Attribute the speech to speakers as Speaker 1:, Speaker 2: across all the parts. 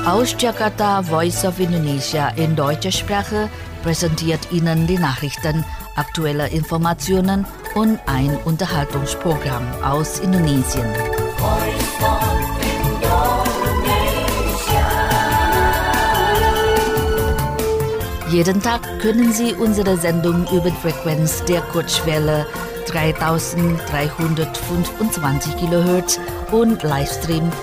Speaker 1: Aus Jakarta, Voice of Indonesia in deutscher Sprache präsentiert Ihnen die Nachrichten, aktuelle Informationen und ein Unterhaltungsprogramm aus Indonesien. Jeden Tag können Sie unsere Sendung über die Frequenz der Kurzwelle 3325 kHz und Livestream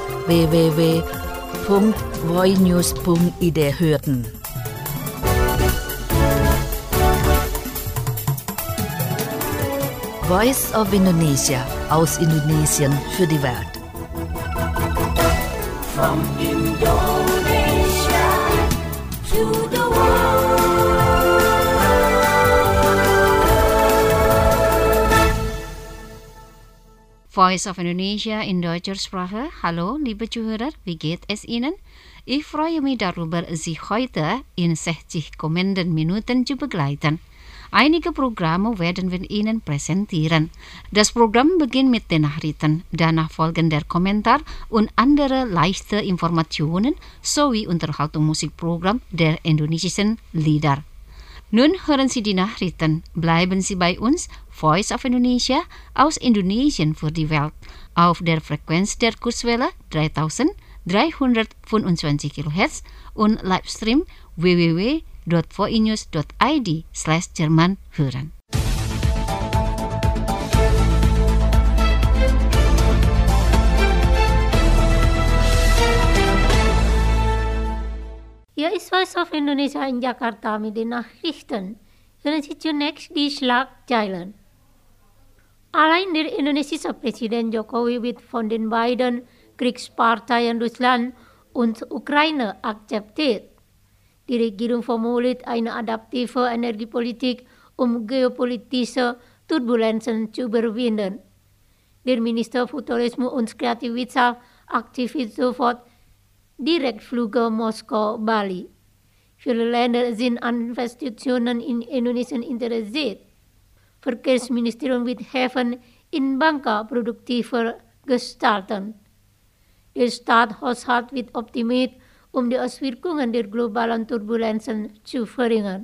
Speaker 1: www.voinews.id hören. Voice of Indonesia aus Indonesien für die Welt.
Speaker 2: From Indonesia to the world.
Speaker 3: Voice of Indonesia in deutscher Sprache. Hallo, liebe Zuhörer, wie geht es Ihnen? Ich freue mich darüber, Sie heute in 60 kommenden Minuten zu begleiten. Einige Programme werden wir Ihnen präsentieren. Das Programm beginnt mit den Nachrichten, danach folgen der Kommentar und andere leichte Informationen sowie Unterhaltungsmusikprogramm der indonesischen Lieder. Nun hören Sie die Nachrichten. Bleiben Sie bei uns, Voice of Indonesia aus Indonesien für die Welt, auf der Frequenz der Kurzwelle 3325 kHz und Livestream www.voinews.id/Jerman hören.
Speaker 4: Hier ist Voice of Indonesia in Jakarta mit den Nachrichten. Hören Sie zunächst die Schlagzeilen. Allein der indonesische Präsident Jokowi wird von den beiden Kriegsparteien Russland und Ukraine akzeptiert. Die Regierung formuliert eine adaptive Energiepolitik, um geopolitische Turbulenzen zu überwinden. Der Minister für Tourismus und Kreativwirtschaft aktiviert sofort Direktflüge Moskau-Bali. Viele Länder sind an Investitionen in Indonesien interessiert. Verkehrsministerium wird Häfen in Bangka produktiver gestalten. Der Staatshaushalt wird optimiert, um die Auswirkungen der globalen Turbulenzen zu verringern.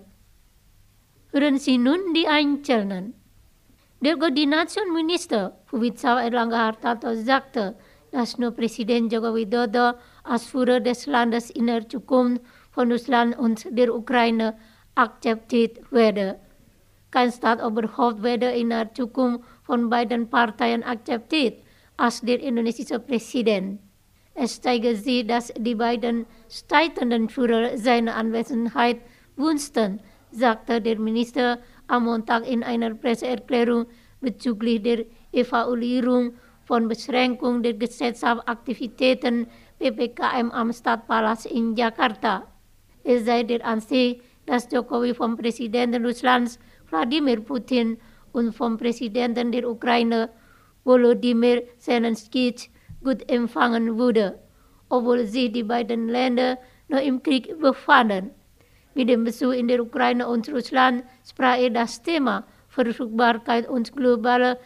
Speaker 4: Hören Sie nun die Einzelnen. Der Koordinationsminister für Wirtschaft Erlangga Hartarto sagte, dass nur Präsident Joko Widodo als Führer des Landes in der Zukunft von Russland und der Ukraine akzeptiert werde. Kein Staatsoberhaupt werde in der Zukunft von beiden Parteien akzeptiert als der indonesische Präsident. Es zeige sich, dass die beiden streitenden Führer seine Anwesenheit wünschten, sagte der Minister am Montag in einer Presseerklärung bezüglich der Evaluierung von Beschränkung der Gesellschaftsaktivitäten PPKM am Stadtpalast in Jakarta. Er sei der Ansicht, dass Jokowi vom Präsidenten Russlands Wladimir Putin und vom Präsidenten der Ukraine Volodymyr Zelensky gut empfangen wurde, obwohl sich die beiden Länder noch im Krieg befanden. Mit dem Besuch in der Ukraine und Russland sprach er das Thema Verfügbarkeit und globale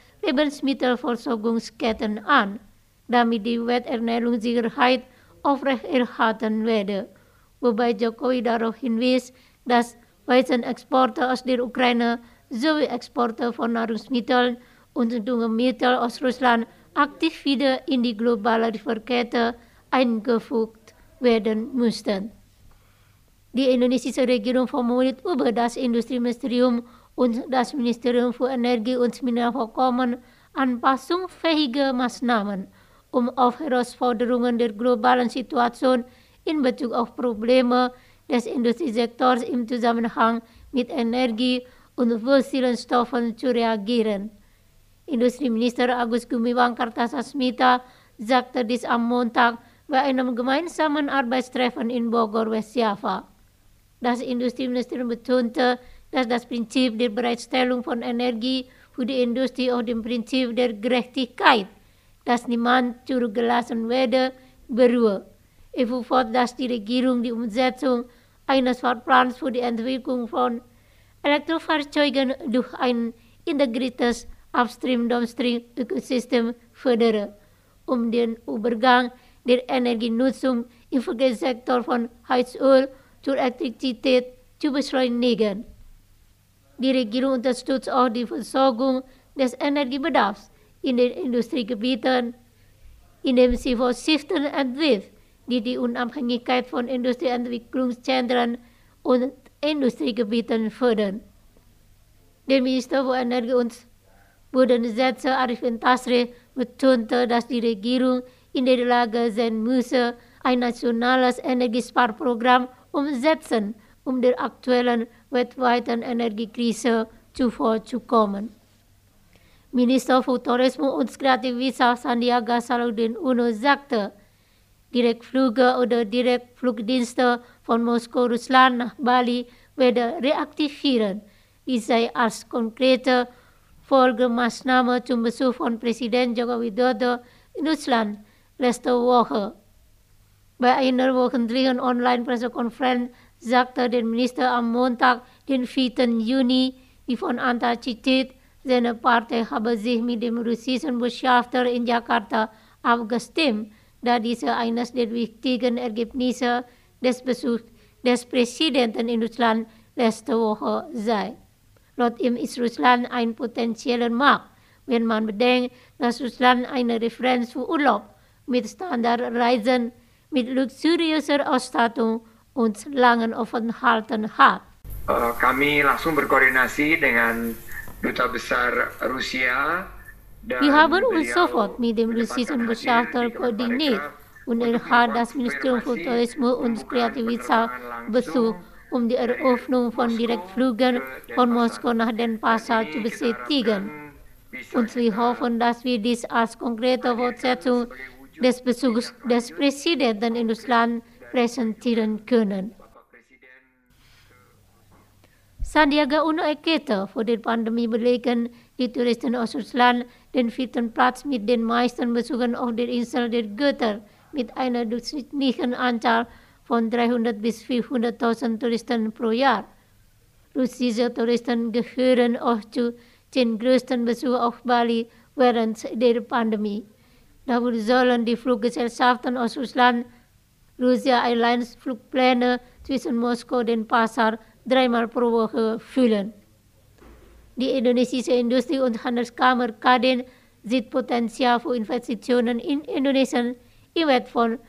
Speaker 4: Lebensmittelversorgungsketten an, damit die Welternährungssicherheit aufrechterhalten werde, wobei Jokowi darauf hinwies, dass Weizenexporte aus der Ukraine sowie Exporte von Nahrungsmitteln und Düngemitteln aus Russland aktiv wieder in die globale Lieferkette eingefügt werden müssten. Die indonesische Regierung formuliert über das Industrieministerium und das Ministerium für Energie und Mineralvorkommen anpassungsfähige Maßnahmen, um auf Herausforderungen der globalen Situation in Bezug auf Probleme des Industriesektors im Zusammenhang mit Energie und fossilen Stoffen zu reagieren. Industrieminister Agus Gumiwang Kartasasmita sagte dies am Montag bei einem gemeinsamen Arbeitstreffen in Bogor, Westjava. Das Industrieministerium betonte, dass das Prinzip der Bereitstellung von Energie für die Industrie auf dem Prinzip der Gerechtigkeit, dass niemand zurückgelassen werde, beruhe. Er fuhr fort, dass die Regierung die Umsetzung eines Fahrplans für die Entwicklung von Elektrofahrzeugen durch ein integriertes Upstream-Downstream-Ökosystem fördere, um den Übergang der Energienutzung im Verkehrssektor von Heizöl zur Elektrizität zu beschleunigen. Die Regierung unterstützt auch die Versorgung des Energiebedarfs in den Industriegebieten, indem sie Vorschriften entwirft, die die Unabhängigkeit von Industrieentwicklungszentren und Industriegebieten fördern. Der Minister für Energie und Bodenschätze Arifin Tasrih betonte, dass die Regierung in der Lage sein müsse, ein nationales Energiesparprogramm umsetzen, um der aktuellen weltweiten Energiekrise zuvorzukommen. Minister für Tourismus und Kreativität Sandiaga Salahuddin Uno sagte, Direktflüge oder Direktflugdienste von Moskau, Russland nach Bali werden reaktivieren. Dies sei als konkrete Folgemaßnahme zum Besuch von Präsident Joko Widodo in Russland letzte Woche. Bei einer wöchentlichen Online-Pressekonferenz sagte der Minister am Montag, den 4. Juni, die von Antar-Citit, seine Partei habe sich mit dem russischen Botschafter in Jakarta abgestimmt, da diese eines der wichtigen Ergebnisse des Besuchs des Präsidenten in Russland letzte Woche sei. Laut ihm ist Russland ein potenzieller Markt, wenn man bedenkt, dass Russland eine Referenz für Urlaub mit Standardreisen, mit luxuriöser Ausstattung und langen Aufenthalten hat.
Speaker 5: Kami langsung berkoordinasi dengan Duta Besar Rusia.
Speaker 4: Wir haben uns sofort mit dem russischen Botschafter koordiniert und er hat das Ministerium für Tourismus und Kreativität besucht, um die Eröffnung von Direktflügen von Moskau nach Denpasar zu bestätigen. Und wir hoffen, dass wir dies als konkrete Fortsetzung des Besuchs des Präsidenten in Russland präsentieren können. Sandiaga Uno erklärte, vor der Pandemie belegen die Touristen aus Russland den 4. Platz mit den meisten Besuchern auf der Insel der Götter mit einer durchschnittlichen Anzahl von 300.000 bis 400.000 Touristen pro Jahr. Russische Touristen gehören auch zu den größten Besuchern auf Bali während der Pandemie. Dafür sollen die Fluggesellschaften aus Russland Russia Airlines Flugpläne zwischen Moskau und Denpasar 3-mal pro Woche füllen. Die indonesische Industrie- und Handelskammer Kadin sieht Potenzial für Investitionen in Indonesien im Wert von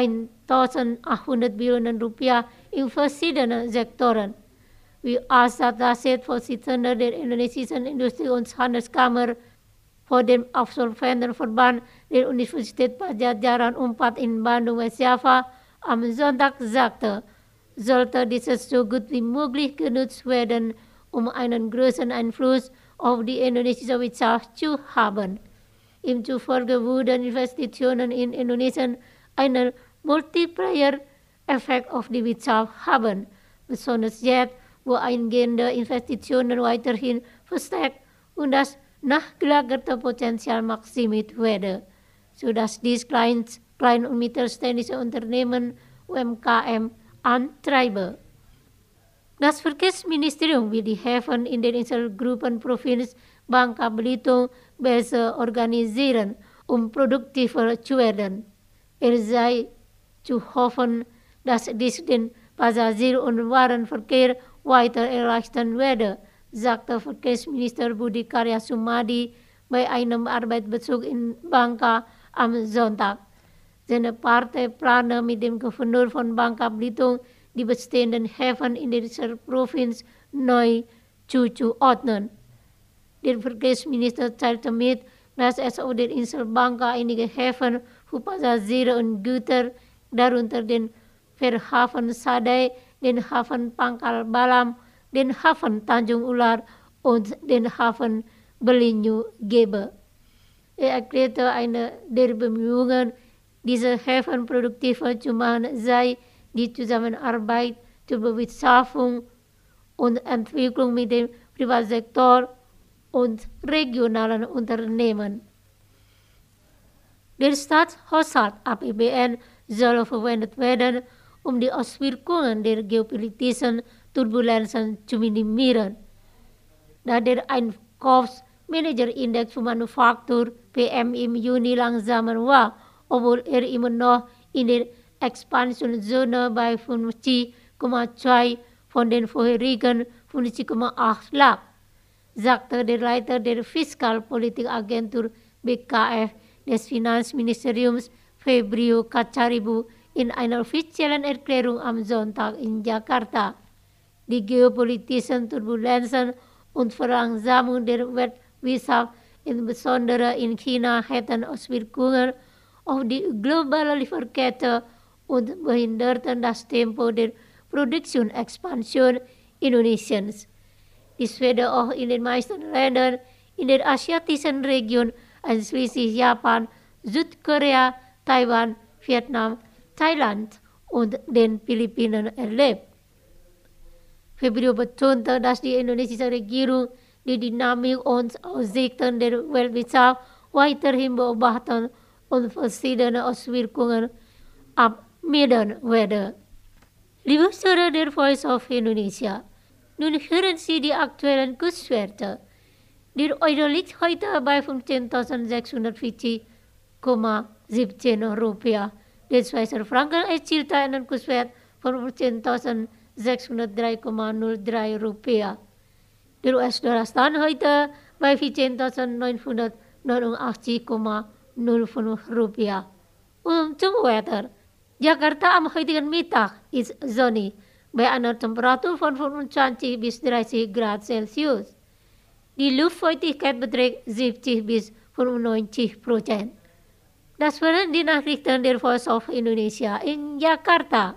Speaker 4: 1.800 Billionen Rupiah in verschiedenen Sektoren. Wie Asad Rashid, Vorsitzender der indonesischen Industrie- und Handelskammer vor dem Absolventenverband der Universität Padjadjaran Unpad in Bandung, West Java, am Sonntag sagte, sollte dieses so gut wie möglich genutzt werden, um einen größeren Einfluss auf die indonesische Wirtschaft zu haben. Ihm zufolge würden Investitionen in Indonesien einen Multiplier-Effekt auf die Wirtschaft haben, besonders jetzt, wo eingehende Investitionen weiterhin verstärkt und das nachgelagerte Potenzial maximiert werde, sodass dies Klein- und mittelständische Unternehmen UMKM antreibe. Das Verkehrsministerium will die Häfen in der Inselgruppenprovinz Bangka Belitung besser organisieren, um produktiver zu werden. Sei zu hoffen, dass dies den Passagier- und Warenverkehr weiter erleichtern werde, sagte Verkehrsminister Budi Karya Sumadi bei einem Arbeitsbesuch in Bangka am Sonntag. Seine Partei plane mit dem Gouverneur von Bangka Belitung die bestehenden Häfen in dieser Provinz neu zuzuordnen. Der Verkehrsminister teilte mit, dass es auf der Insel Bangka einige Häfen für Passagiere und Güter, darunter den Fährhafen Sadai, den Hafen Pangkal Balam, den Hafen Tanjung Ular und den Hafen Belinyu gebe. Er erklärte, eine der Bemühungen, diese Häfen produktiver zu machen, sei die Zusammenarbeit zur Bewirtschaftung und Entwicklung mit dem Privatsektor und regionalen Unternehmen. Der Staatshaushalt APBN soll verwendet werden, um die Auswirkungen der geopolitischen Turbulenzen zu minimieren. Da der Einkaufsmanagerindex für Manufaktur PM im Juni langsamer war, obwohl er immer noch in der Expansionszone bei 50,2 von den vorherigen 50,8 lag, sagte der Leiter der Fiskalpolitikagentur BKF des Finanzministeriums Febrio Kacaribu in einer offiziellen Erklärung am Sonntag in Jakarta. Die geopolitischen Turbulenzen und Verlangsamung der Weltwirtschaft, insbesondere in China, hätten Auswirkungen auf die globale Lieferkette und behinderten das Tempo der Produktionsexpansion Indonesiens. Dies werde auch in den meisten Ländern in der asiatischen Region, einschließlich Japan, Südkorea, Taiwan, Vietnam, Thailand und den Philippinen erlebt. Febrio betonte, dass die indonesische Regierung die Dynamik und Aussichten der Weltwirtschaft weiterhin beobachten und verschiedene Auswirkungen abmildern werde. Liebe Hörer der Voice of Indonesia, nun hören Sie die aktuellen Kurswerte. Der Euro liegt heute bei 15.640,17 Rupiah. Der Schweizer Franken erzielte einen Kurswert von 15.603,03 Rupiah. Der US-Dollar stand heute bei 14.989,05 Rupiah. Und zum Wetter. Jakarta am heutigen Mittag ist sonnig bei einer Temperatur von 25 bis 30 Grad Celsius. Die Luftfeuchtigkeit beträgt 70 bis 95%. Das waren die Nachrichten der Voice of Indonesia in Jakarta.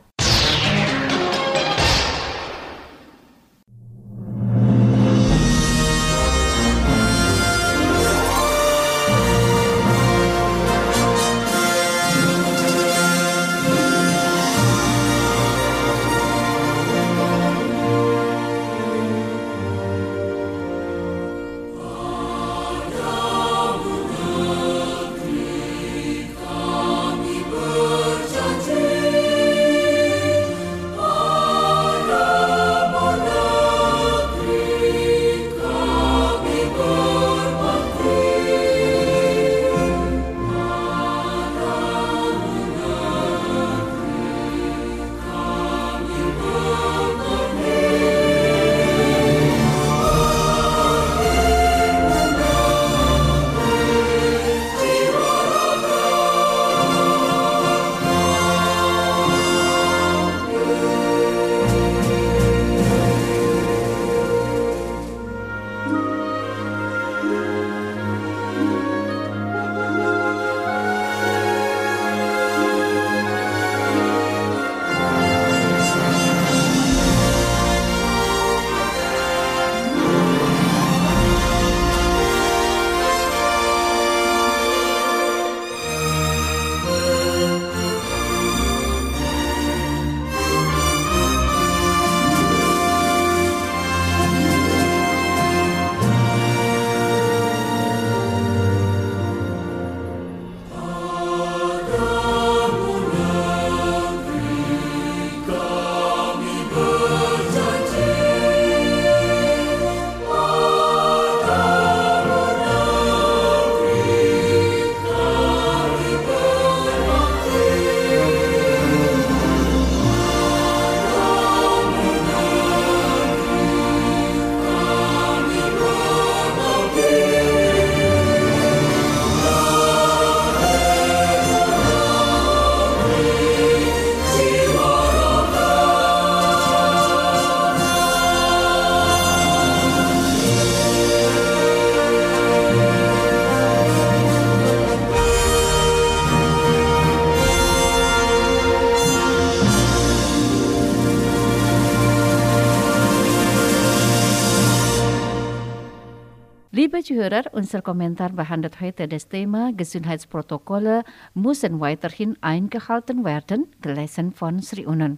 Speaker 3: Liebe Zuhörer, unser Kommentar behandelt heute das Thema Gesundheitsprotokolle müssen weiterhin eingehalten werden, gelesen von Sri Unen.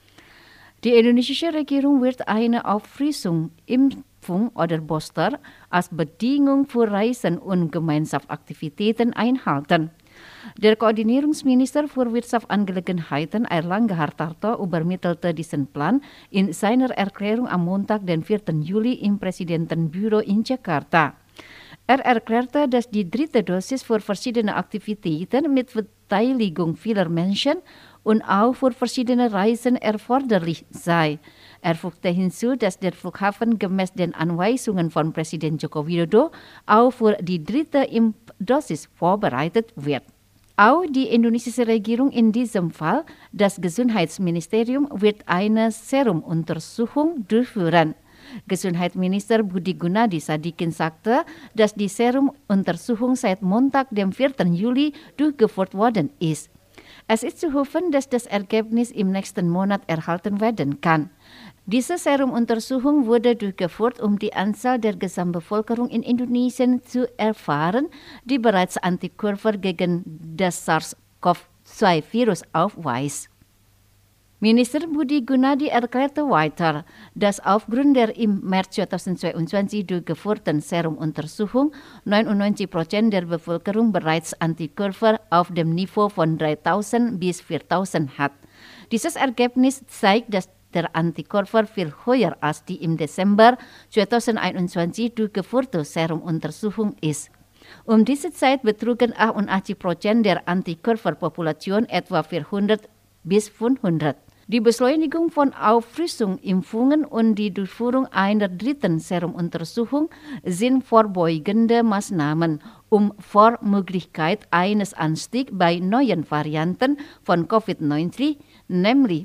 Speaker 3: Die indonesische Regierung wird eine Auffrischung, Impfung oder Booster als Bedingung für Reisen und Gemeinschaftsaktivitäten einhalten. Der Koordinierungsminister für Wirtschaftsangelegenheiten Airlangga Hartarto übermittelte diesen Plan in seiner Erklärung am Montag, den 4. Juli im Präsidentenbüro in Jakarta. Er erklärte, dass die dritte Dosis für verschiedene Aktivitäten mit Beteiligung vieler Menschen und auch für verschiedene Reisen erforderlich sei. Er fügte hinzu, dass der Flughafen gemäß den Anweisungen von Präsident Joko Widodo auch für die 3. Impfdosis vorbereitet wird. Auch die indonesische Regierung, in diesem Fall das Gesundheitsministerium, wird eine Serumuntersuchung durchführen. Gesundheitsminister Budi Gunadi Sadikin sagte, dass die Serumuntersuchung seit Montag, dem 4. Juli, durchgeführt worden ist. Es ist zu hoffen, dass das Ergebnis im nächsten Monat erhalten werden kann. Diese Serumuntersuchung wurde durchgeführt, um die Anzahl der Gesamtbevölkerung in Indonesien zu erfahren, die bereits Antikörper gegen das SARS-CoV-2-Virus aufweist. Minister Budi Gunadi erklärte weiter, dass aufgrund der im März 2022 durchgeführten Serumuntersuchung 99% der Bevölkerung bereits Antikörper auf dem Niveau von 3.000 bis 4.000 hat. Dieses Ergebnis zeigt, dass der Antikörper viel höher als die im Dezember 2021 durchgeführte Serumuntersuchung ist. Um diese Zeit betrugen 88% der Antikörperpopulation etwa 400 bis 500. Die Beschleunigung von Auffrischung, Impfungen und die Durchführung einer 3. Serumuntersuchung sind vorbeugende Maßnahmen, um vor Möglichkeit eines Anstiegs bei neuen Varianten von Covid-19, nämlich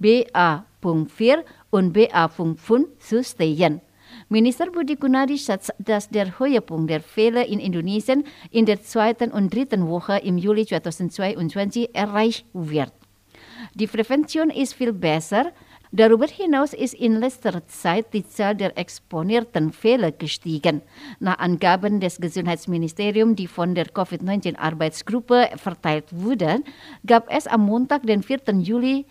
Speaker 3: BA.4 und BA.5 zu stehen. Minister Budi Gunadi schätzt, dass der Höhepunkt der Fälle in Indonesien in der 2. und 3. Woche im Juli 2022 erreicht wird. Die Prävention ist viel besser. Darüber hinaus ist in letzter Zeit die Zahl der exponierten Fälle gestiegen. Nach Angaben des Gesundheitsministeriums, die von der Covid-19-Arbeitsgruppe verteilt wurden, gab es am Montag, den 4. Juli,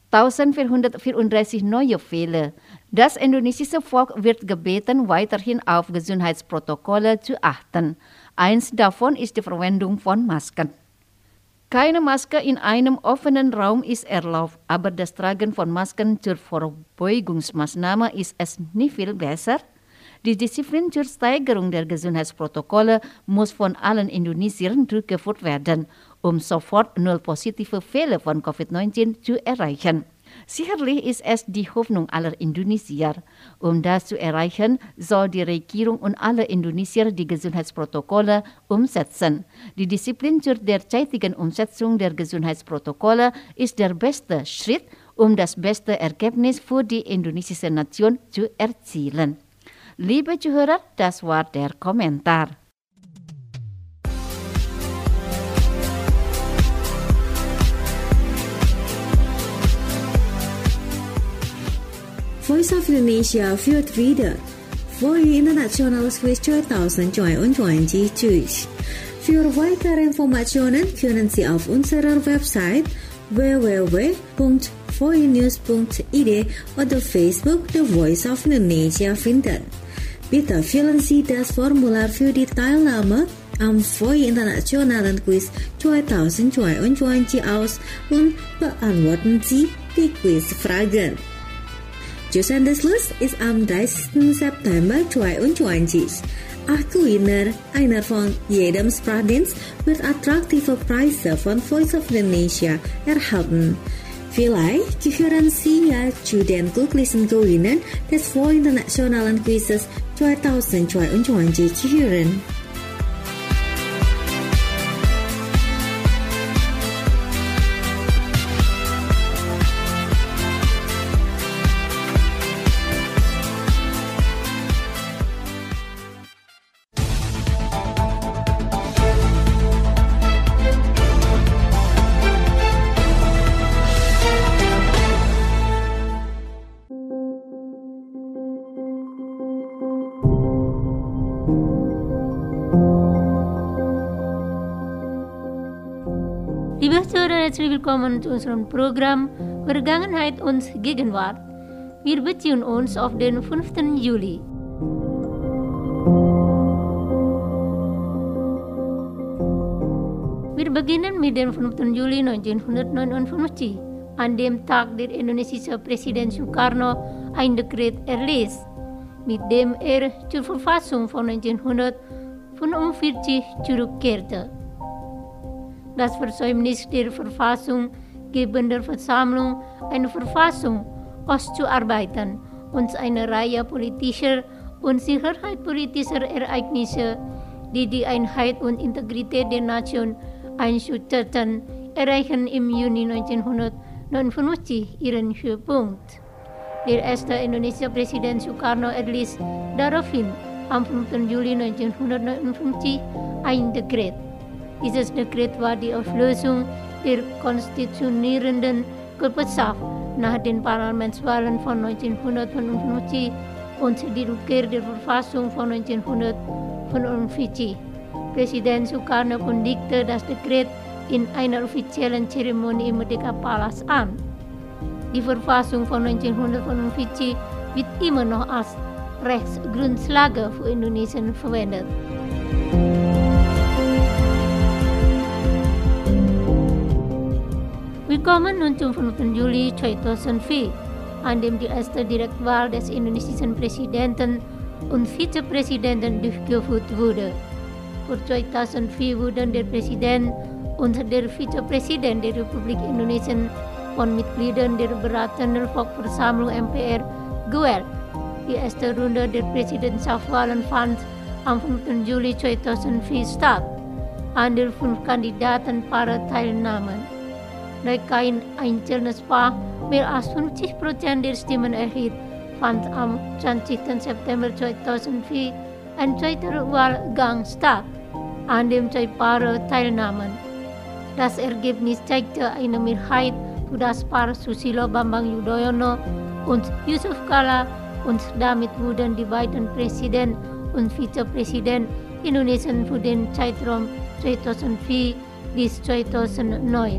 Speaker 3: 1434 neue Fälle. Das indonesische Volk wird gebeten, weiterhin auf Gesundheitsprotokolle zu achten. Eins davon ist die Verwendung von Masken. Keine Maske in einem offenen Raum ist erlaubt, aber das Tragen von Masken zur Vorbeugungsmaßnahme ist es nicht viel besser. Die Disziplin zur Steigerung der Gesundheitsprotokolle muss von allen Indonesiern durchgeführt werden, um sofort 0 positive Fälle von Covid-19 zu erreichen. Sicherlich ist es die Hoffnung aller Indonesier. Um das zu erreichen, soll die Regierung und alle Indonesier die Gesundheitsprotokolle umsetzen. Die Disziplin zur derzeitigen Umsetzung der Gesundheitsprotokolle ist der beste Schritt, um das beste Ergebnis für die indonesische Nation zu erzielen. Liebe Zuhörer, das war der Kommentar.
Speaker 6: Voice of Indonesia führt wieder Voice Internationales Quiz 2022 durch. Für weitere Informationen können Sie auf unserer Website www.voinews.id oder Facebook The Voice of Indonesia finden. Bitte füllen Sie das Formular für die Teilnahme am Voice Internationalen Quiz 2022 aus und beantworten Sie die Quizfragen. Josandeslus ist am 30. September 2022. Gewinner einer von jedem Sprachdienst wird attraktive Preise von Voice of Indonesia erhalten. Vielleicht gehören Sie ja zu den glücklichen Gewinnern des Voice Internationalen Quizzes 2022 gehören.
Speaker 4: Liebe Zuhörer, herzlich willkommen zu unserem Programm Vergangenheit und Gegenwart. Wir beziehen uns auf den 5. Juli. Wir beginnen mit dem 5. Juli 1959, an dem Tag der indonesische Präsident Soekarno ein Dekret erließ, mit dem er zur Verfassung von 1945 zurückkehrte. das Versäumnis der Verfassunggebenden Versammlung eine Verfassung auszuarbeiten und eine Reihe politischer und sicherheitspolitischer Ereignisse, die die Einheit und Integrität der Nation einschüchterten, erreichen im Juni 1959 ihren Höhepunkt. Der erste Indonesia-Präsident Sukarno erließ daraufhin am 5. Juli 1959 ein Dekret. Dieses Dekret war die Auflösung der konstituierenden Körperschaft nach den Parlamentswahlen von 1955 und die Rückkehr der Verfassung von 1945. Präsident Sukarno kündigte das Dekret in einer offiziellen Zeremonie im Merdeka Palace an. Die Verfassung von 1945 wird immer noch als Rechtsgrundlage für Indonesien verwendet. Wir kommen nun zum 5. Juli 2004, an dem die erste Direktwahl des indonesischen Präsidenten und Vizepräsidenten durchgeführt wurde. Für 2004 wurden der Präsident und der Vizepräsident der Republik Indonesien von Mitgliedern der Beratenden Volksversammlung MPR gewählt. Die erste Runde der Präsidentschaftswahlen fand am 5. Juli 2004 statt, an der 5 Kandidaten Paare teilnahmen. Da kein einzelnes Paar mehr als 50% der Stimmen erhielt, fand am 20. September 2004 ein zweiter Wahlgang statt, an dem 2 Paare teilnahmen. Das Ergebnis zeigte eine Mehrheit für das Paar Susilo Bambang Yudhoyono und Yusuf Kala und damit wurden die beiden Präsident und Vizepräsident Indonesien für den Zeitraum 2004 bis 2009.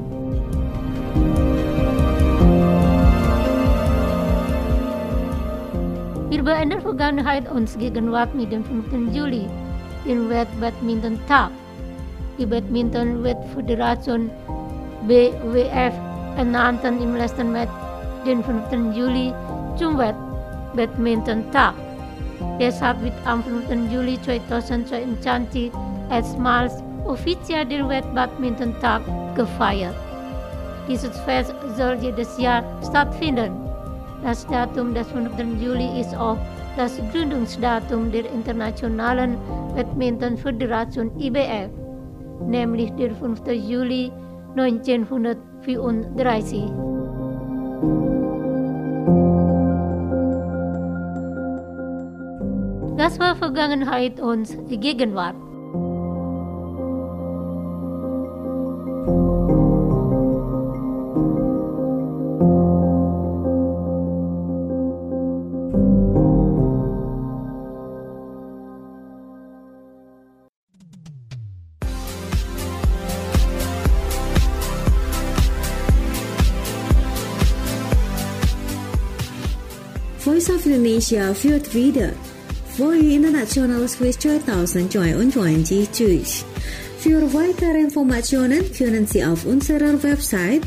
Speaker 4: Wir beenden Vergangenheit und Gegenwart mit dem 5. Juli, dem Weltbadminton-Tag. Die Badminton-Weltföderation BWF ernannten im letzten März den 5. Juli zum Weltbadminton-Tag. Deshalb wird am 5. Juli 2022 erstmals offiziell der Weltbadminton-Tag gefeiert. Dieses Fest soll jedes Jahr stattfinden. Das Datum des 5. Juli ist auch das Gründungsdatum der Internationalen Badminton-Föderation IBF, nämlich der 5. Juli 1934. Das war Vergangenheit und Gegenwart.
Speaker 6: Voice of Indonesia führt wieder Voice Internationales Quiz 2022 durch. Für weitere Informationen können Sie auf unserer Website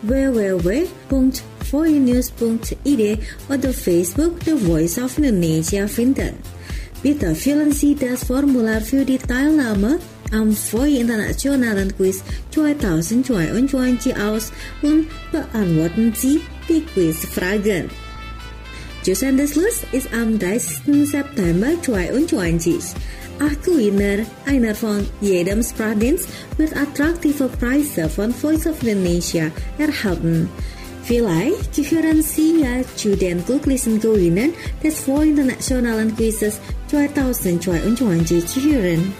Speaker 6: www.voinews.id oder Facebook The Voice of Indonesia finden. Bitte füllen Sie das Formular für die Teilnahme am Voice Internationalen Quiz 2022 aus und beantworten Sie die Quizfragen. Josandeslus ist am 30. September 2022. Acht Gewinner, einer von jedem Sprachdienst, wird attraktive Preise von Voice of Indonesia erhalten. Vielleicht gehören Sie ja zu den glücklichen Gewinnern des Voice Internationalen Quizzes 2022 gehören.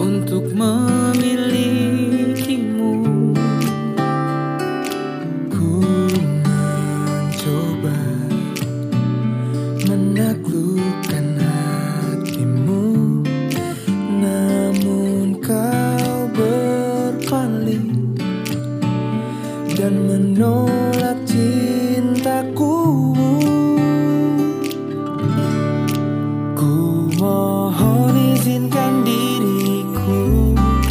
Speaker 7: untuk memilikimu. Ku mencoba menaklukkan hatimu, namun kau berpaling dan menolak cintaku. Ku mohon izinkan diriku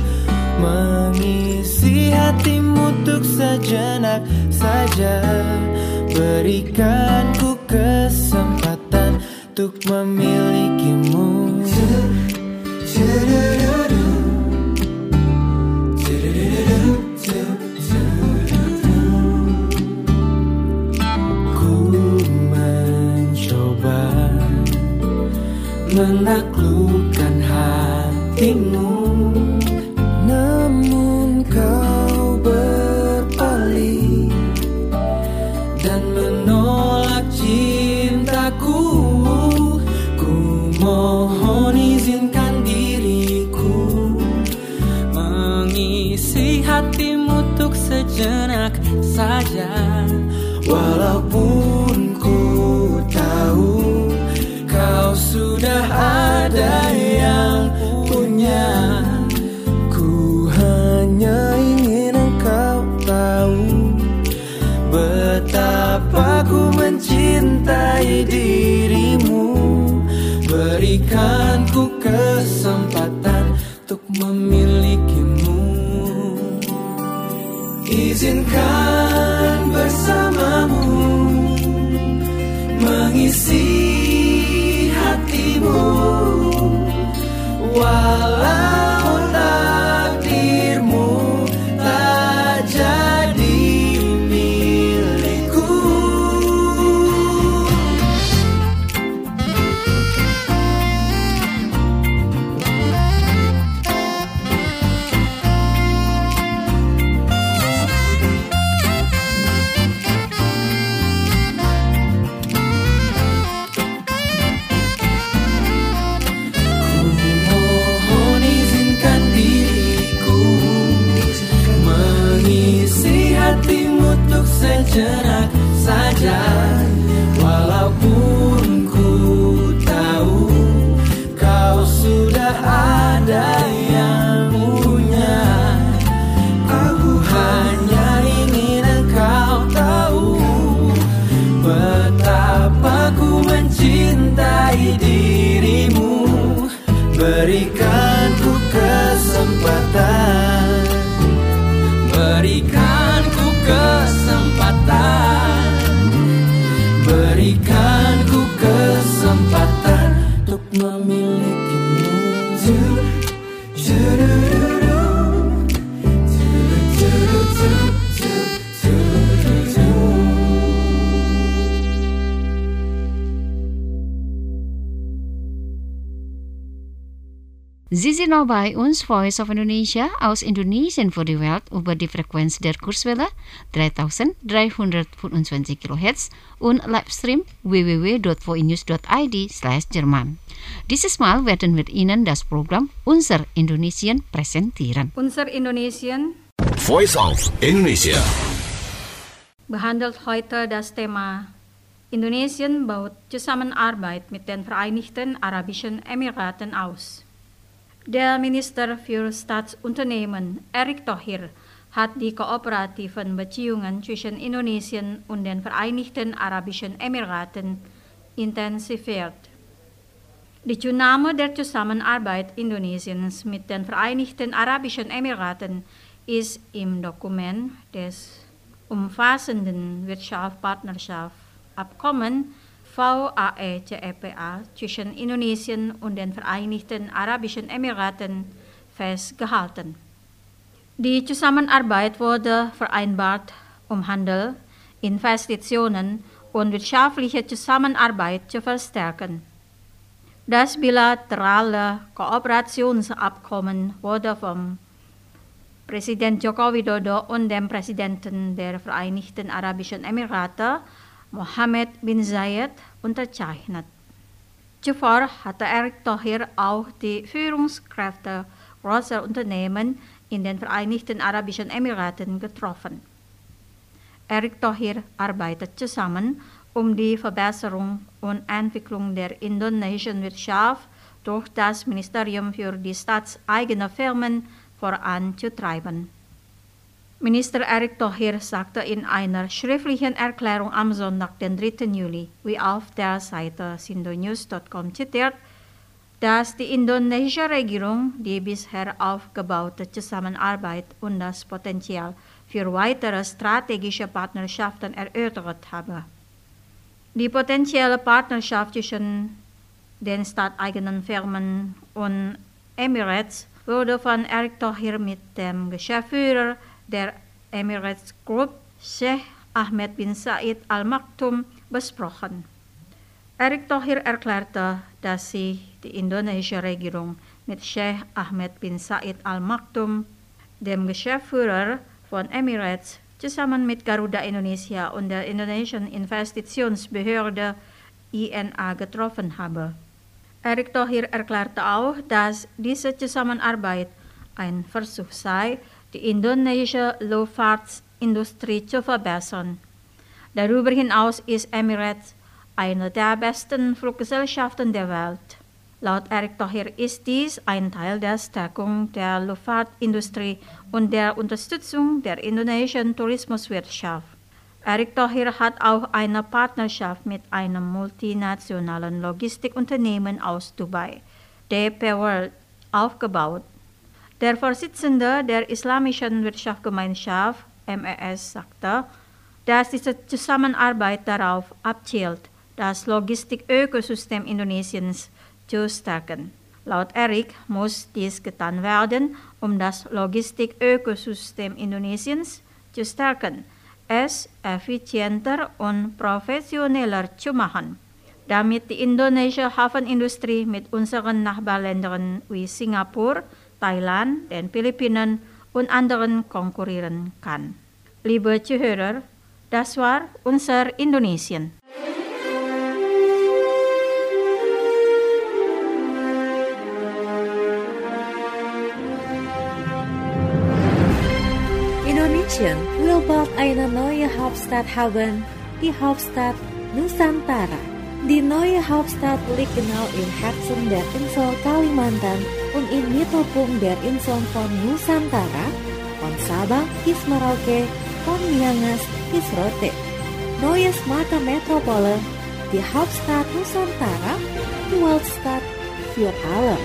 Speaker 7: mengisi hatimu untuk sejenak saja. Berikan ku kesempatan untuk memilikimu. Ku mencoba menaklukkan hatimu, namun kau berpaling dan menolak cintaku. Ku mohon izinkan diriku mengisi hatimu untuk sejenak saja. Walaupun ku tahu kau sudah ada yang punya, ku hanya ingin engkau tahu betapa ku mencintai dirimu. Berikan ku kesempatan untuk memilikimu. Izinkan bersamamu mengisi hatimu, walau takdirmu tak jadi milikku. Sejenak saja, walaupun ku tahu kau sudah ada yang punya. Aku hanya ingin engkau tahu betapa ku mencintai dirimu. Berikan ku kesempatan, berikan ku kesempatan, berikan ku kesempatan untuk memilikimu.
Speaker 3: Sie sind noch bei uns, Voice of Indonesia, aus Indonesien für die Welt über die Frequenz der Kurzwelle 3325 kHz und Livestream www.voinews.id/Jerman. Dieses Mal werden wir Ihnen das Programm Unser Indonesien präsentieren.
Speaker 8: Unser Indonesien
Speaker 9: Voice of Indonesia
Speaker 8: behandelt heute das Thema Indonesien baut Zusammenarbeit mit den Vereinigten Arabischen Emiraten aus. Der Minister für Staatsunternehmen, Erick Thohir, hat die kooperativen Beziehungen zwischen Indonesien und den Vereinigten Arabischen Emiraten intensiviert. Die Zunahme der Zusammenarbeit Indonesiens mit den Vereinigten Arabischen Emiraten ist im Dokument des umfassenden Wirtschaftspartnerschaftsabkommen VAE-CEPA zwischen Indonesien und den Vereinigten Arabischen Emiraten festgehalten. Die Zusammenarbeit wurde vereinbart, um Handel, Investitionen und wirtschaftliche Zusammenarbeit zu verstärken. Das bilaterale Kooperationsabkommen wurde vom Präsident Joko Widodo und dem Präsidenten der Vereinigten Arabischen Emirate, Mohammed bin Zayed, unterzeichnet. Zuvor hatte Erick Thohir auch die Führungskräfte großer Unternehmen in den Vereinigten Arabischen Emiraten getroffen. Erick Thohir arbeitet zusammen, um die Verbesserung und Entwicklung der indonesischen Wirtschaft durch das Ministerium für die staatseigenen Firmen voranzutreiben. Minister Erick Thohir sagte in einer schriftlichen Erklärung am Sonntag, den 3. Juli, wie auf der Seite sindonews.com zitiert, dass die indonesische Regierung die bisher aufgebaute Zusammenarbeit und das Potenzial für weitere strategische Partnerschaften erörtert habe. Die potenzielle Partnerschaft zwischen den staateigenen Firmen und Emirates wurde von Erick Thohir mit dem Geschäftsführer der Emirates Group, Sheikh Ahmed bin Said Al Maktoum, besprochen. Erick Thohir erklärte, dass sich die indonesische Regierung mit Sheikh Ahmed bin Said Al Maktoum, dem Geschäftsführer von Emirates, zusammen mit Garuda Indonesia und der indonesischen Investitionsbehörde INA getroffen habe. Erick Thohir erklärte auch, dass diese Zusammenarbeit ein Versuch sei, die indonesische Luftfahrtindustrie zu verbessern. Darüber hinaus ist Emirates eine der besten Fluggesellschaften der Welt. Laut Erick Thohir ist dies ein Teil der Stärkung der Luftfahrtindustrie und der Unterstützung der indonesischen Tourismuswirtschaft. Erick Thohir hat auch eine Partnerschaft mit einem multinationalen Logistikunternehmen aus Dubai, DP World, aufgebaut. Der Vorsitzende der Islamischen Wirtschaftsgemeinschaft, MES, sagte, dass diese Zusammenarbeit darauf abzielt, das Logistikökosystem Indonesiens zu stärken. Laut Erick muss dies getan werden, um das Logistikökosystem Indonesiens zu stärken, es effizienter und professioneller zu machen, damit die indonesische Hafenindustrie mit unseren Nachbarländern wie Singapur, Thailand, den Philippinen und anderen konkurrieren kann. Liebe Zuhörer, das war unser Indonesien.
Speaker 6: Indonesian will bald eine neue Hauptstadt haben, die Hauptstadt Nusantara. Die neue Hauptstadt liegt genau im Herzen der Insel Kalimantan und im Mittelpunkt der Inseln von Nusantara, von Sabang bis Merauke, von Miangas bis Rote. Neue smarte Metropole, die Hauptstadt Nusantara, die Weltstadt für alle.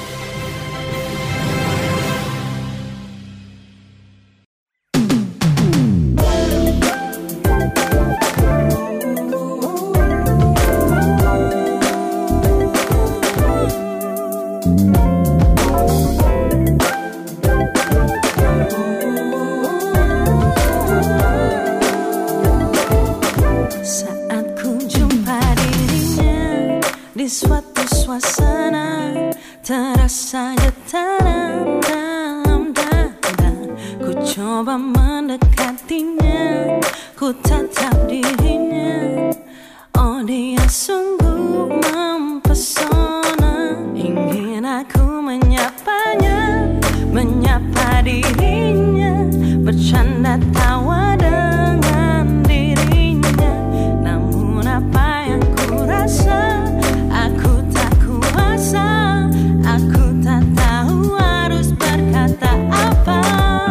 Speaker 10: Suatu suasana terasa getaran dalam dada. Ku coba mendekatinya, ku tatap dirinya. Oh, dia sungguh mempesona. Ingin aku menyapanya, menyapa dirinya, bercanda tawa dengan dirinya. Namun apa yang ku rasa, aku tak kuasa, aku tak tahu harus berkata apa.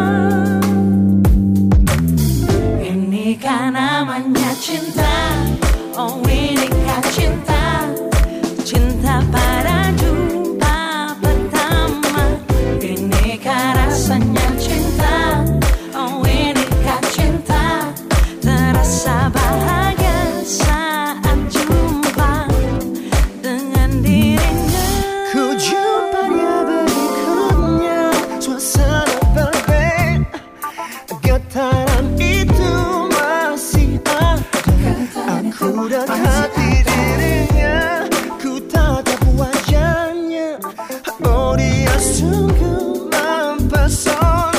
Speaker 10: Inikah namanya cinta? Oh, inikah cinta? Cinta pada jumpa pertama. Inikah rasanya cinta? Oh, inikah cinta? Terasa bahagia saat jumpa dengan dirinya.
Speaker 7: Ku jumpanya berikutnya, suasana berbeda, getaran itu masih ada. Aku dekati dirinya, ku tatap wajahnya. Oh, dia sungguh mempesona.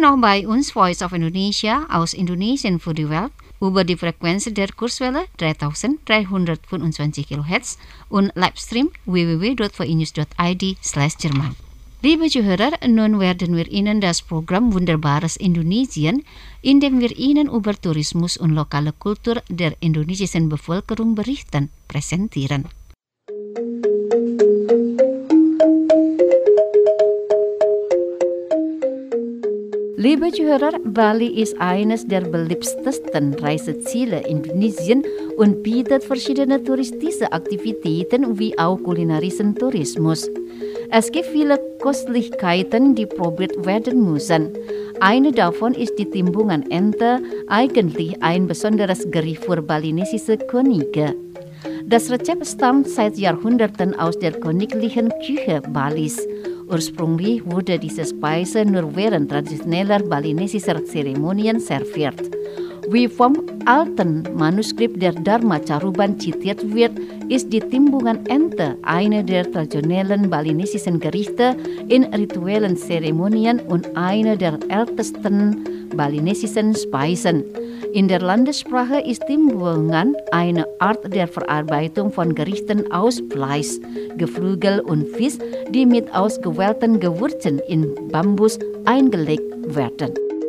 Speaker 3: noch bei uns Voice of Indonesia aus Indonesien für die Welt über die Frequenz der Kurzwelle 3325 kHz und Livestream www.voinews.id/Jerman. Liebe Zuhörer, nun werden wir Ihnen das Programm Wunderbares Indonesien, in dem wir Ihnen über Tourismus und lokale Kultur der indonesischen Bevölkerung berichten, präsentieren. Liebe Zuhörer, Bali ist eines der beliebtesten Reiseziele Indonesien und bietet verschiedene touristische Aktivitäten wie auch kulinarischen Tourismus. Es gibt viele Köstlichkeiten, die probiert werden müssen. Eine davon ist die Timbungan Ente, eigentlich ein besonderes Gericht für balinesische Könige. Das Rezept stammt seit Jahrhunderten aus der königlichen Küche Balis. Ursprünglich wurde diese Speise nur während traditioneller balinesischer Zeremonien serviert. Wie vom alten Manuskript der Dharma-Caruban zitiert wird, ist die Timbungan Ente eine der traditionellen balinesischen Gerichte in rituellen Zeremonien und eine der ältesten balinesischen Speisen. In der Landessprache ist Timbungan eine Art der Verarbeitung von Gerichten aus Fleisch, Geflügel und Fisch, die mit ausgewählten Gewürzen in Bambus eingelegt werden.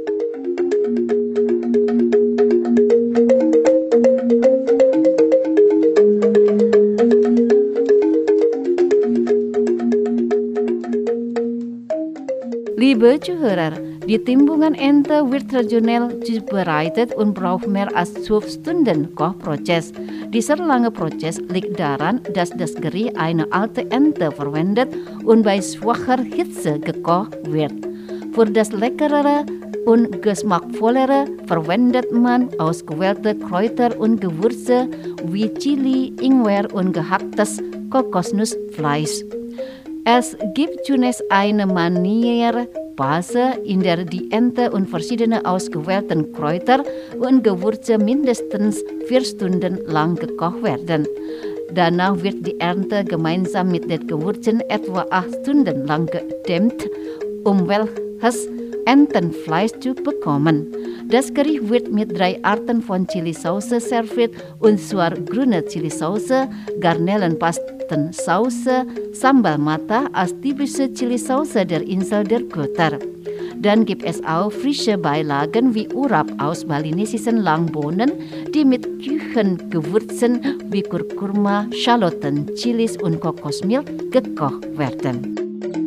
Speaker 3: Liebe Zuhörer, die Timbungan Ente wird traditionell zubereitet und braucht mehr als 12 Stunden Kochprozess. Dieser lange Prozess liegt daran, dass das Gericht eine alte Ente verwendet und bei schwacher Hitze gekocht wird. Für das leckerere und geschmackvollere verwendet man ausgewählte Kräuter und Gewürze wie Chili, Ingwer und gehacktes Kokosnussfleisch. Es gibt zunächst eine Manierphase, in der die Ente und verschiedene ausgewählte Kräuter und Gewürze mindestens 4 Stunden lang gekocht werden. Danach wird die Ente gemeinsam mit den Gewürzen etwa 8 Stunden lang gedämpft, um welches Entenfleisch zu bekommen. Das Gericht wird mit 3 Arten von Chilisauce serviert, und zwar grüne Chilisauce, Garnellenpastensauce, Sambal Mata als typische Chilisauce der Insel der Götter. Dann gibt es auch frische Beilagen wie Urap aus balinesischen Langbohnen, die mit Küchengewürzen wie Kurkuma, Schalotten, Chilis und Kokosmilch gekocht werden.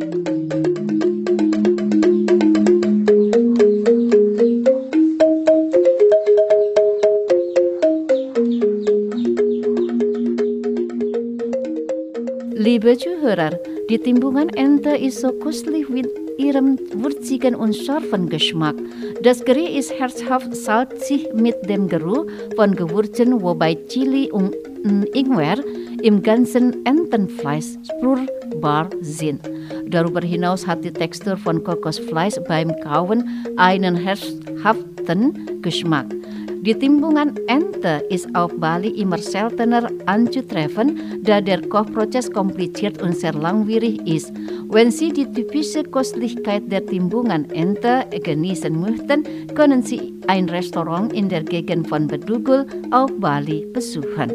Speaker 3: Liebe Zuhörer, die Timbungan Ente ist so köstlich mit ihrem würzigen und scharfen Geschmack. Das Gericht ist herzhaft salzig mit dem Geruch von Gewürzen, wobei Chili und Ingwer im ganzen Entenfleisch spürbar sind. Darüber hinaus hat die Textur von Kokosfleisch beim Kauen einen herzhaften Geschmack. Die Timbungan Ente ist auf Bali immer seltener anzutreffen, da der Kochprozess kompliziert und sehr langwierig ist. Wenn Sie die typische Köstlichkeit der Timbungan Ente genießen möchten, können Sie ein Restaurant in der Gegend von Bedugul auf Bali besuchen.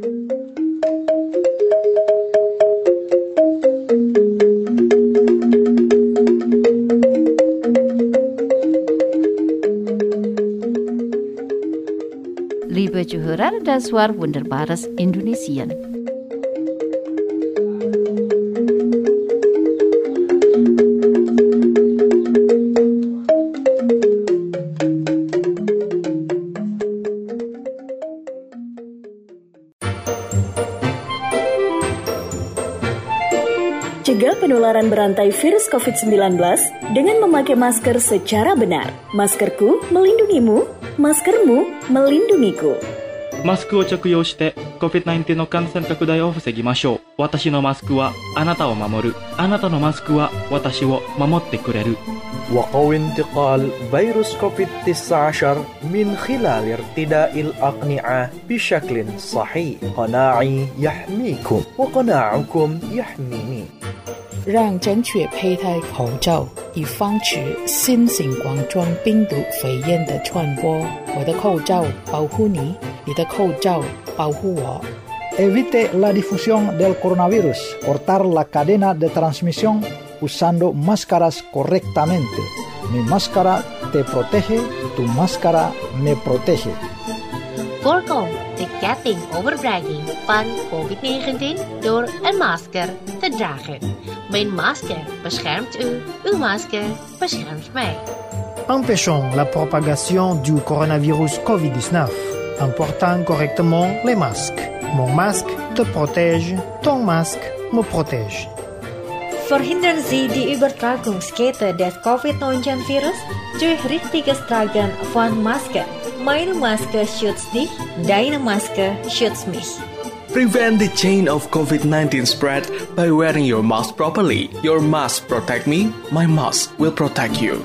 Speaker 3: Liebe Zuhörer, das war Wunderbares Indonesien.
Speaker 11: Cegah penularan berantai virus COVID-19 dengan memakai masker secara benar. Maskerku melindungimu, maskermu melindungiku.
Speaker 12: マスクを着用して COVID-19 の感染拡大を防ぎましょう。私のマスクはあなたを守る。あなたのマスクは私を守ってくれる。
Speaker 13: وقوي انتقال فيروس كوفيد-19 من خلال ارتداء الأقنعة بشكل صحيح. قناعي يحميكم وقناعكم يحميني.
Speaker 14: 让正确佩戴口罩，以防止新型冠状病毒肺炎的传播。我的口罩保护你，你的口罩保护我。
Speaker 15: Evite la difusión del coronavirus. Cortar la cadena de transmisión usando máscaras correctamente. Mi máscara te protege, tu máscara me protege.
Speaker 16: Voorkom de ketting overbrenging van COVID-19 door een masker te dragen. Mijn masker beschermt u, uw masker beschermt mij.
Speaker 17: Empêchons la propagation du coronavirus COVID-19 en portant correctement les masques. Mon masque te protège, ton masque me protège.
Speaker 18: Verhindern Sie die Übertragungskette des Covid-19-Virus durch richtiges Tragen von Masken. Meine Maske schützt dich, deine Maske schützt mich.
Speaker 19: Prevent the chain of COVID-19 spread by wearing your mask properly. Your mask protect me, my mask will protect you.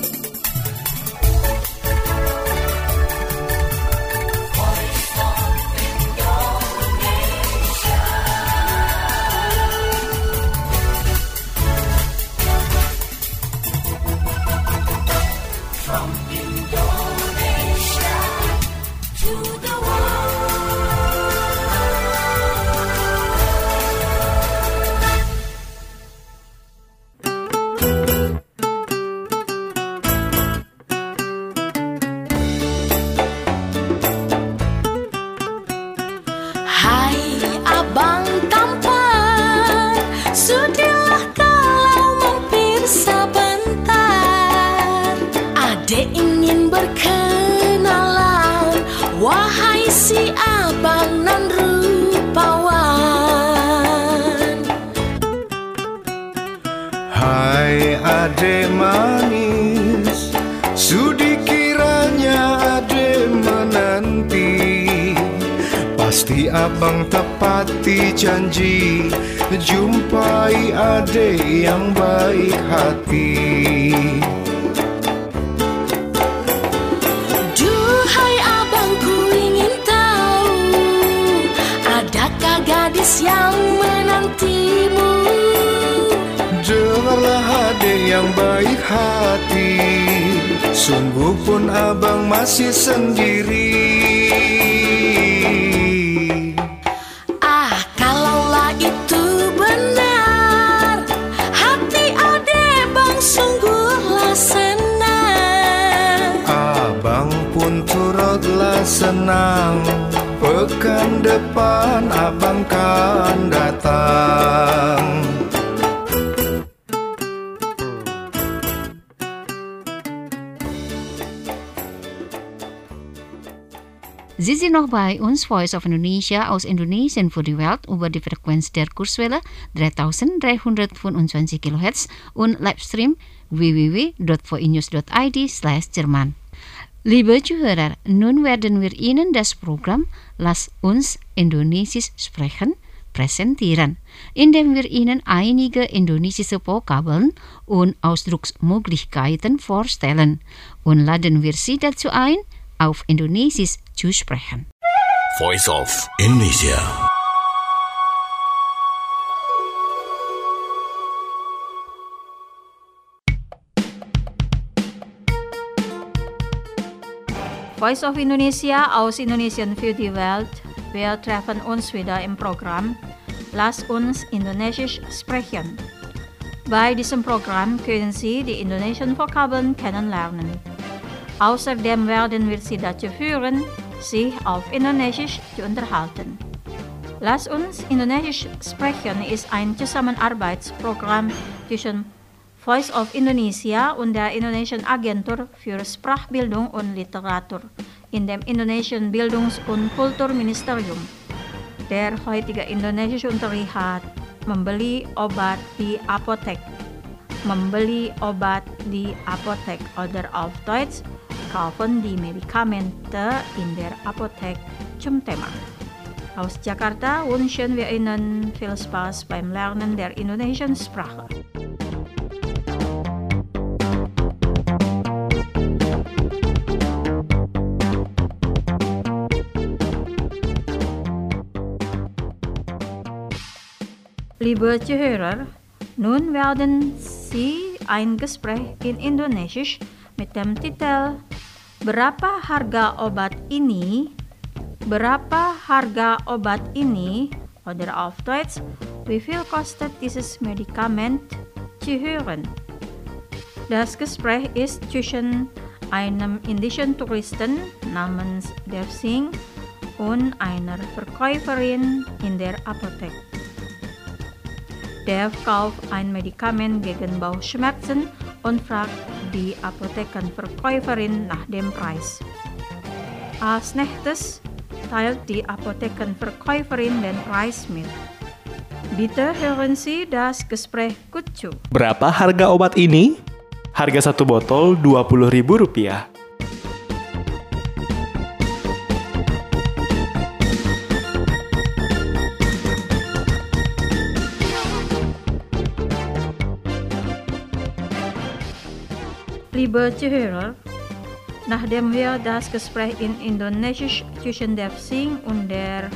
Speaker 7: Ade manis, sudi kiranya ade menanti. Pasti abang tepati janji, jumpai ade yang baik hati.
Speaker 10: Duhai abang, ku ingin tahu, adakah gadis yang menantimu?
Speaker 7: Dengarlah ade yang baik hati, sungguh pun abang masih sendiri.
Speaker 10: Kalaulah itu benar, hati ade bang sungguhlah senang.
Speaker 7: Abang pun turutlah senang, pekan depan abang kan datang.
Speaker 3: Sie sind noch bei uns, Voice of Indonesia aus Indonesien für die Welt über die Frequenz der Kurzwelle 3325 kHz und Livestream www.voinews.id/Jerman. Liebe Zuhörer, nun werden wir Ihnen das Programm Lass uns Indonesisch sprechen präsentieren, indem wir Ihnen einige indonesische Vokabeln und Ausdrucksmöglichkeiten vorstellen und laden wir Sie dazu ein, auf Indonesisch zu sprechen.
Speaker 9: Voice of Indonesia.
Speaker 8: Voice of Indonesia aus Indonesian für die Welt. Wir treffen uns wieder im Programm Lass uns Indonesisch sprechen. Bei diesem Programm können Sie die indonesischen Vokabeln kennenlernen. Außerdem werden wir Sie dazu führen, sich auf Indonesisch zu unterhalten. Lass uns Indonesisch sprechen ist ein Zusammenarbeitsprogramm zwischen Voice of Indonesia und der Indonesischen Agentur für Sprachbildung und Literatur in dem Indonesischen Bildungs- und Kulturministerium. Der heutige indonesische Unterricht hat membeli obat di Apothek. Membeli obat di Apothek oder auf Deutsch kaufen die Medikamente in der Apothek zum Thema. Aus Jakarta wünschen wir Ihnen viel Spaß beim Lernen der indonesischen Sprache. Liebe Zuhörer, Nun werden Sie ein Gespräch in Indonesisch mit dem Titel Berapa harga obat ini? Berapa harga obat ini? Oder auf Deutsch, wie viel kostet dieses Medikament? Zu hören. Das Gespräch ist zwischen einem indischen Touristen namens Dev Singh und einer Verkäuferin in der Apotheke. Dev kauft ein Medikament gegen Bauchschmerzen und fragt die Apothekenverkäuferin nach dem Preis. Als nächstes teilt die Apothekenverkäuferin den Preis mit. Bitte hören Sie das Gespräch gut zu.
Speaker 19: Berapa harga obat ini? Harga satu botol Rp20.000.
Speaker 8: Liebe Zuhörer, nachdem wir das Gespräch in Indonesisch zwischen Dev Singh und der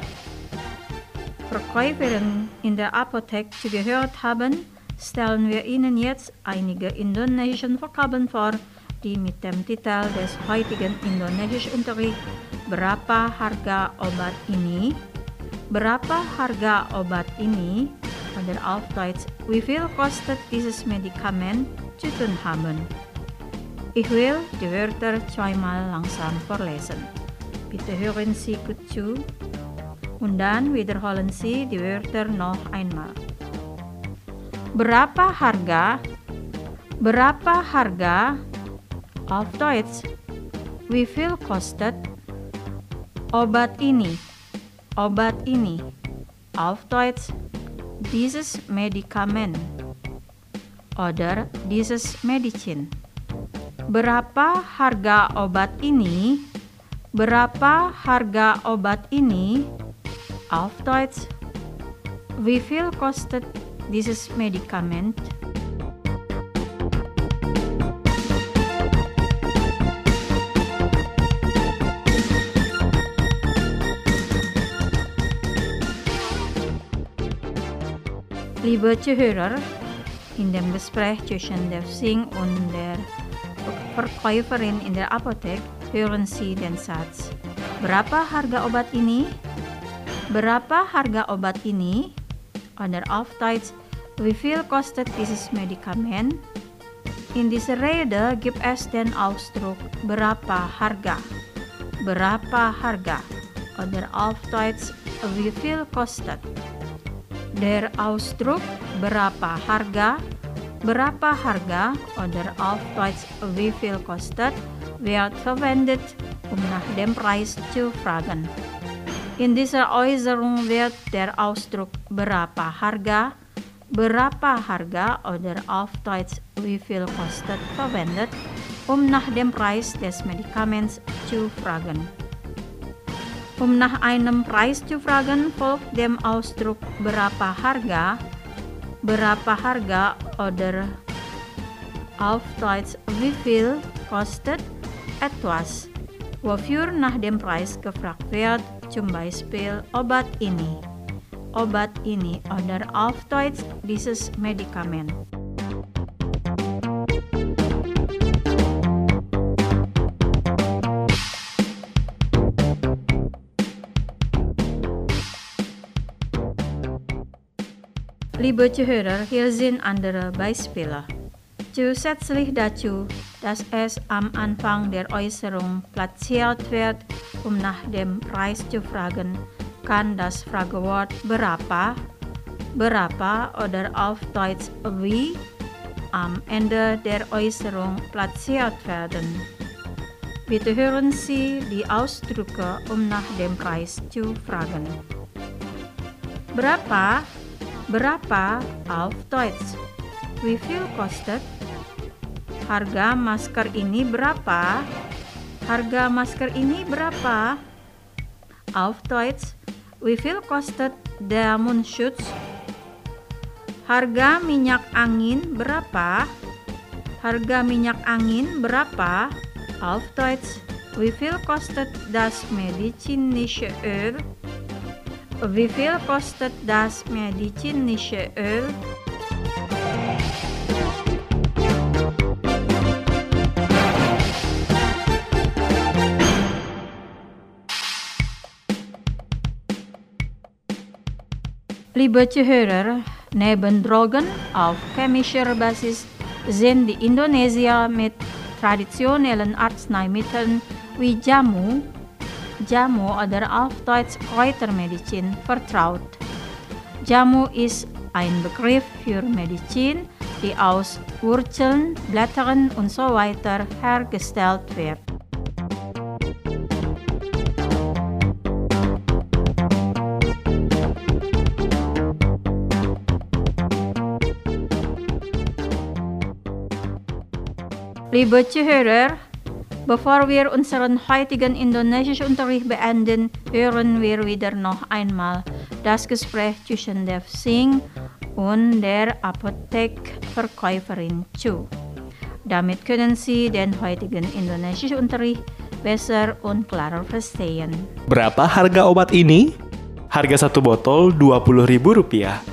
Speaker 8: Verkäuferin in der Apotheke zugehört haben, stellen wir Ihnen jetzt einige indonesische Vokabeln vor, die mit dem Titel des heutigen Indonesischunterrichts Berapa harga obat ini? Berapa harga obat ini? Oder auf Deutsch, wie viel kostet dieses Medikament? zu tun haben. Ich will die Wörter zweimal langsam vorlesen. Bitte hören Sie gut zu und dann wiederholen Sie die Wörter noch einmal. Berapa harga? Berapa harga? Auf Deutsch, wie viel kostet obat ini? Obat ini. Auf Deutsch, dieses Medikament oder dieses Medizin. Berapa harga obat ini? Berapa harga obat ini? Auf Deutsch, wie viel kostet dieses Medikament? Liebe Zuhörer, in dem Gespräch zwischen Dev Singh und der Verkäuferin in der Apotheke hören Sie den Satz, berapa harga obat ini? Berapa harga obat ini? Oder auf Deutsch, wie viel kostet dieses Medikament? In dieser Rede gibt es den Ausdruck berapa harga? Berapa harga? Oder auf Deutsch, wie viel kostet? Der Ausdruck berapa harga oder auf Deutsch wie viel kostet wird verwendet, um nach dem Preis zu fragen. In dieser Äußerung wird der Ausdruck berapa harga oder auf Deutsch wie viel kostet verwendet, um nach dem Preis des Medikaments zu fragen. Um nach einem Preis zu fragen, folgt dem Ausdruck berapa harga oder auf Deutsch wie viel kostet etwas, wofür nach dem Preis gefragt wird, zum Beispiel obat ini oder auf Deutsch dieses Medikament. Liebe Zuhörer, hier sind andere Beispiele. Zusätzlich dazu, dass es am Anfang der Äußerung platziert wird, um nach dem Preis zu fragen, kann das Fragewort berapa oder auf Deutsch wie am Ende der Äußerung platziert werden. Bitte hören Sie die Ausdrücke, um nach dem Preis zu fragen. Berapa auf Deutsch? Wie viel kostet? Harga masker ini berapa? Harga masker ini berapa? Auf Deutsch, wie viel kostet der Mundschutz? Harga minyak angin berapa? Harga minyak angin berapa? Auf Deutsch, wie viel kostet das medizinische Öl? Wie viel kostet das medizinische Öl? Liebe Zuhörer, neben Drogen auf chemischer Basis sind die Indonesier mit traditionellen Arzneimitteln wie Jamu oder auf Deutsch Kräutermedizin vertraut. Jamu ist ein Begriff für Medizin, die aus Wurzeln, Blättern und so weiter hergestellt wird. Liebe Zuhörer, bevor wir unseren heutigen Indonesischunterricht beenden, hören wir wieder noch einmal das Gespräch zwischen Dev Singh und der Apothekerverkäuferin zu. Damit können Sie den heutigen Indonesischunterricht besser und klarer verstehen.
Speaker 20: Berapa harga obat ini? Harga satu botol Rp20.000.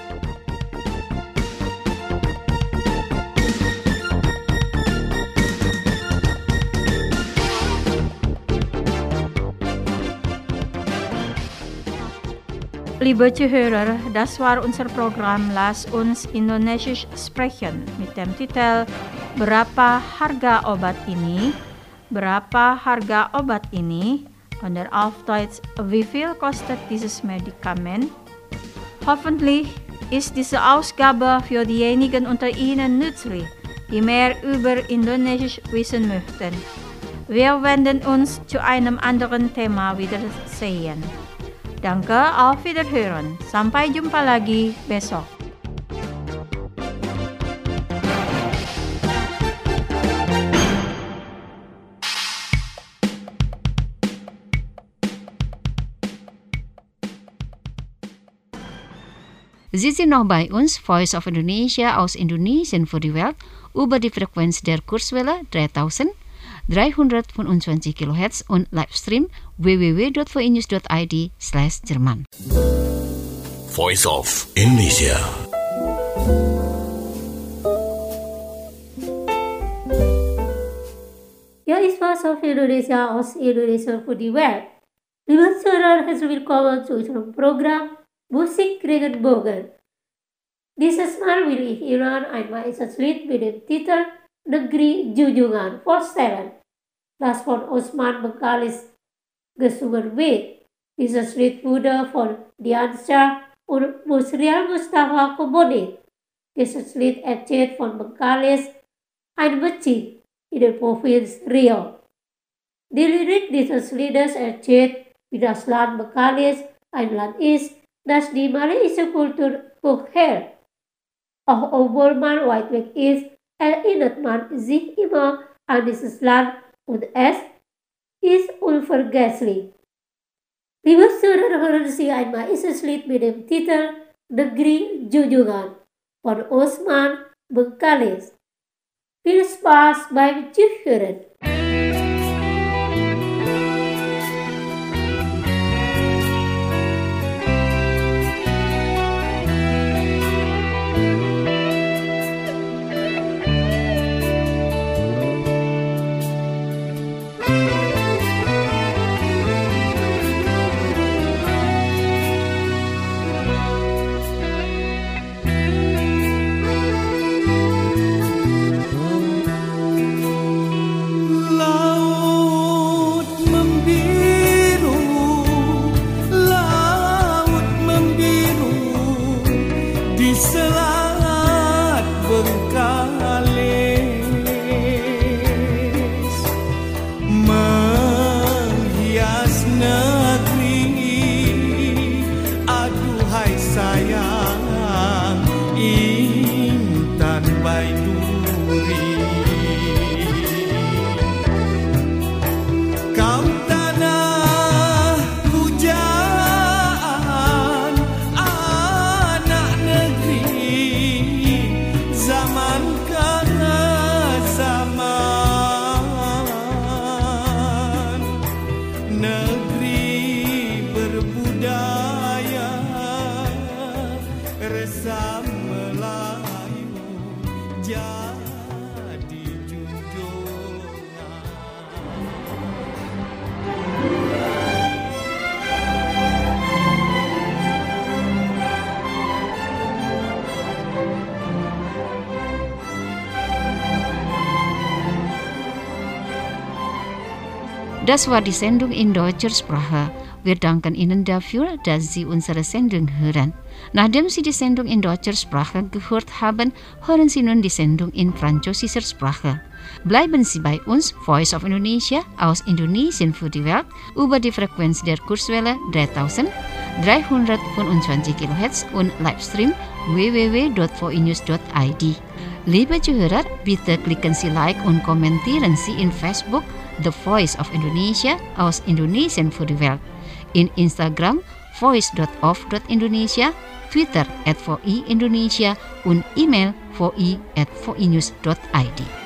Speaker 8: Liebe Zuhörer, das war unser Programm Lass uns Indonesisch sprechen mit dem Titel Berapa harga obat ini? Berapa harga obat ini? Oder auf Deutsch, wie viel kostet dieses Medikament? Hoffentlich ist diese Ausgabe für diejenigen unter Ihnen nützlich, die mehr über Indonesisch wissen möchten. Wir werden uns zu einem anderen Thema wiedersehen. Danke, auf Wiederhören. Sampai jumpa lagi besok.
Speaker 3: Sie sind noch bei uns, Voice of Indonesia aus Indonesien für die Welt, über die Frequenz der Kurzwelle 3325 kHz und Livestream www.voinews.id/Jerman.
Speaker 9: Voice of Indonesia.
Speaker 4: Hier ist Voice of Indonesia aus Indonesia für die Welt. Liebe Zuhörer, herzlich willkommen zu unserem Programm Musik Regenbogen. Dieses Mal will ich Ihnen ein weißes Lied mit dem Titel Negeri Junjungan vorstellen, das von Osman Bengkalis gesungen wird. Dieses Lied wurde von Diansyah und Musrial Mustafa komponiert. Dieses Lied erzählt von Bengkalis, ein Masjid in der Provinz Riau. Die Lirik dieses Liedes erzählt, wie das Land Bengkalis ein Land ist, das die malaysische Kultur hochhält. Auch obwohl man weit weg ist, erinnert man sich immer an dieses Land und es ist unvergesslich. Liebe Zuhörer, hören Sie einmal dieses Lied mit dem Titel Negeri Junjungan von Osman Bengkalis. Viel Spaß beim Zuhören!
Speaker 3: Das war die Sendung in deutscher Sprache. Wir danken Ihnen dafür, dass Sie unsere Sendung hören. Nachdem Sie die Sendung in deutscher Sprache gehört haben, hören Sie nun die Sendung in französischer Sprache. Bleiben Sie bei uns, Voice of Indonesia aus Indonesien für die Welt, über die Frequenz der Kurzwelle 3325 kHz und Livestream www.voinews.id. Liebe Zuhörer, bitte klicken Sie Like und kommentieren Sie in Facebook The Voice of Indonesia aus Indonesien für die Welt, in Instagram voice.of.indonesia, Twitter @voi Indonesia und E-Mail voi@voinews.id.